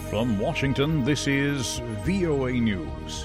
From Washington, this is VOA News.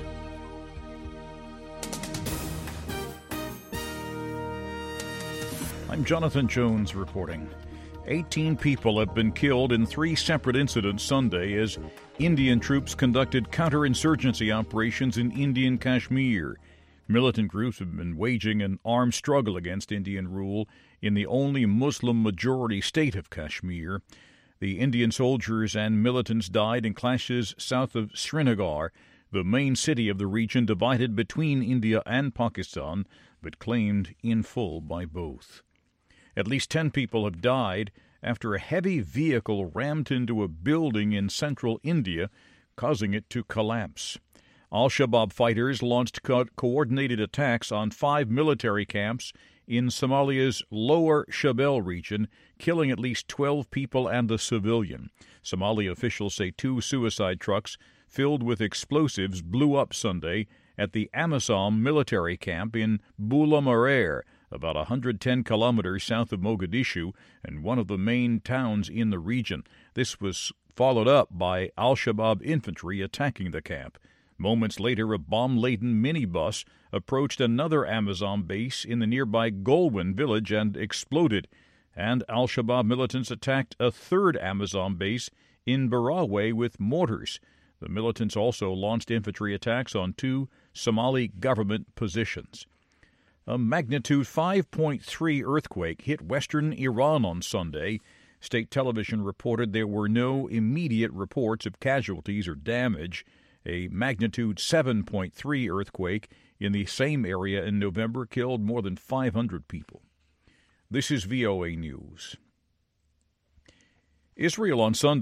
I'm Jonathan Jones reporting. 18 people have been killed in 3 separate incidents Sunday as Indian troops conducted counterinsurgency operations in Indian Kashmir. Militant groups have been waging an armed struggle against Indian rule in the only Muslim-majority state of Kashmir. The Indian soldiers and militants died in clashes south of Srinagar, the main city of the region divided between India and Pakistan, but claimed in full by both. At least 10 people have died after a heavy vehicle rammed into a building in central India, causing it to collapse. Al-Shabaab fighters launched coordinated attacks on 5 military camps in Somalia's lower Shabelle region, killing at least 12 people and a civilian. Somali officials say 2 suicide trucks filled with explosives blew up Sunday at the Amisom military camp in Bula Marer, about 110 kilometers south of Mogadishu and one of the main towns in the region. This was followed up by Al-Shabaab infantry attacking the camp. Moments later, a bomb-laden minibus approached another Amazon base in the nearby Golwan village and exploded, and Al-Shabaab militants attacked a third Amazon base in Barawe with mortars. The militants also launched infantry attacks on 2 Somali government positions. A magnitude 5.3 earthquake hit western Iran on Sunday. State television reported there were no immediate reports of casualties or damage. A magnitude 7.3 earthquake in the same area in November killed more than 500 people. This is VOA News. Israel on Sunday